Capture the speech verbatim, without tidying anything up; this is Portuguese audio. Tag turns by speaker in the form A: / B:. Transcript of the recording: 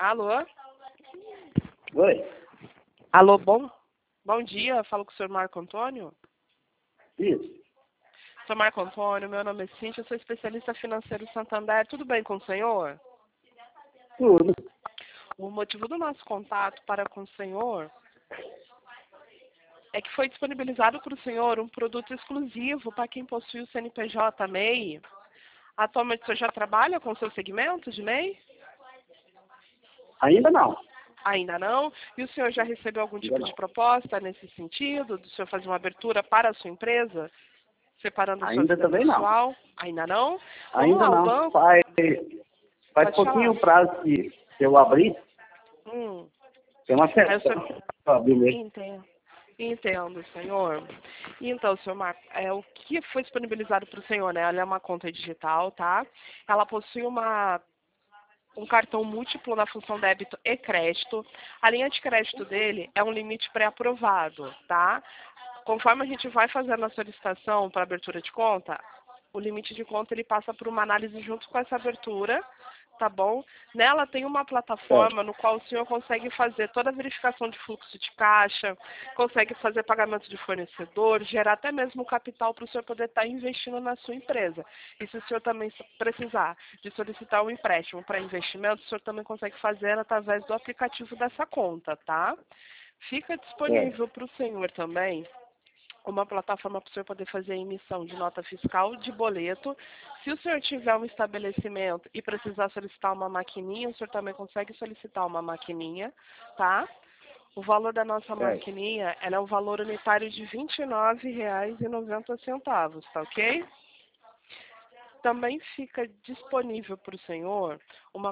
A: Alô?
B: Oi?
A: Alô, bom, bom dia. Falo com o senhor Marco Antônio.
B: Isso.
A: Senhor Marco Antônio, meu nome é Cíntia, eu sou especialista financeiro Santander. Tudo bem com o senhor?
B: Tudo.
A: O motivo do nosso contato para com o senhor é que foi disponibilizado para o senhor um produto exclusivo para quem possui o C N P J M E I. Atualmente o senhor já trabalha com o seu segmento de M E I?
B: Ainda não.
A: Ainda não? E o senhor já recebeu algum
B: Ainda
A: tipo
B: não.
A: de proposta nesse sentido? Do senhor fazer uma abertura para a sua empresa? Separando a sua
B: Ainda
A: vida
B: também não.
A: pessoal? Ainda não? Vamos
B: Ainda
A: lá, o
B: não.
A: banco...
B: Faz, faz
A: Pode
B: pouquinho
A: falar.
B: o prazo que, que eu abri.
A: Hum.
B: Tem uma
A: Aí o
B: certa.
A: senhor...
B: Abri mesmo.
A: Entendo. Entendo, senhor. Então, senhor Marco, é, o que foi disponibilizado para o senhor, né? Ela é uma conta digital, tá? Ela possui uma, um cartão múltiplo na função débito e crédito. A linha de crédito dele é um limite pré-aprovado, tá? Conforme a gente vai fazendo a solicitação para abertura de conta, o limite de conta ele passa por uma análise junto com essa abertura, tá bom? Nela tem uma plataforma no qual o senhor consegue fazer toda a verificação de fluxo de caixa, consegue fazer pagamento de fornecedor, gerar até mesmo capital para o senhor poder estar investindo na sua empresa. E se o senhor também precisar de solicitar um empréstimo para investimento, o senhor também consegue fazer através do aplicativo dessa conta, tá? Fica disponível para o senhor também uma plataforma para o senhor poder fazer a emissão de nota fiscal, de boleto. Se o senhor tiver um estabelecimento e precisar solicitar uma maquininha, o senhor também consegue solicitar uma maquininha, tá? O valor da nossa
B: Certo.
A: maquininha, ela é um valor unitário de vinte e nove reais e noventa centavos, tá ok? Também fica disponível para o senhor uma